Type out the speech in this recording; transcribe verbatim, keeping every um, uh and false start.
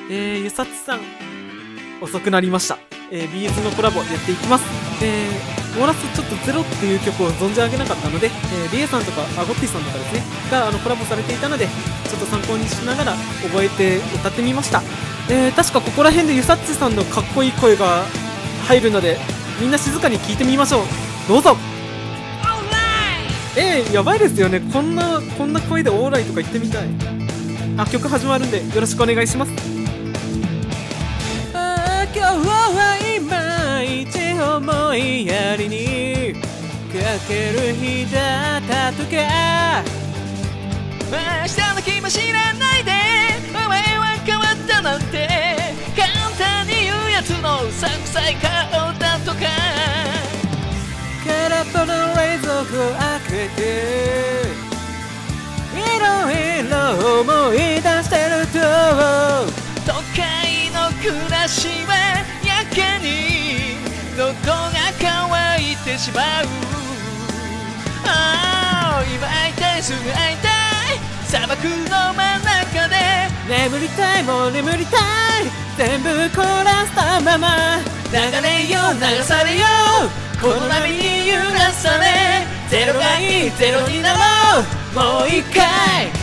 えー、ゆさつさん遅くなりました。えー、ビーズ のコラボやっていきます。えー、モーラスちょっとゼロっていう曲を存じ上げなかったので、えー、リエさんとかあゴッティさんとかですねがあのコラボされていたので、ちょっと参考にしながら覚えて歌ってみました。えー、確かここら辺でゆさっちさんのかっこいい声が入るので、みんな静かに聞いてみましょう。どうぞ。えー、やばいですよね。こんなこんな声でオーライとか言ってみたい。あ、曲始まるんでよろしくお願いします。あー、今日は今一思いやりにかける日だったとか、明日の気も知らないでお前は変わったなんて簡単に言うやつのうさんくさい顔だとか、空っぽの冷蔵庫開けていろいろ思い出してると、都会の暮らしはやけに喉が渇いてしまう。ああ、今会いたい、すぐ会いたい、砂漠の真ん中で眠りたい、もう眠りたい、全部凍らせたまま流れよ流されよこの波に揺らされ、ゼロがいいゼロになろう、もう一回